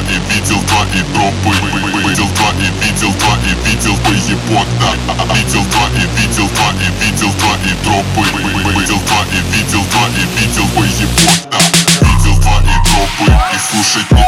и видел два и тропы. Видел два и видел два и видел поебота. Видел два и видел два и видел два и тропы. Видел два и видел два и видел поебота. Видел два и тропы и слушать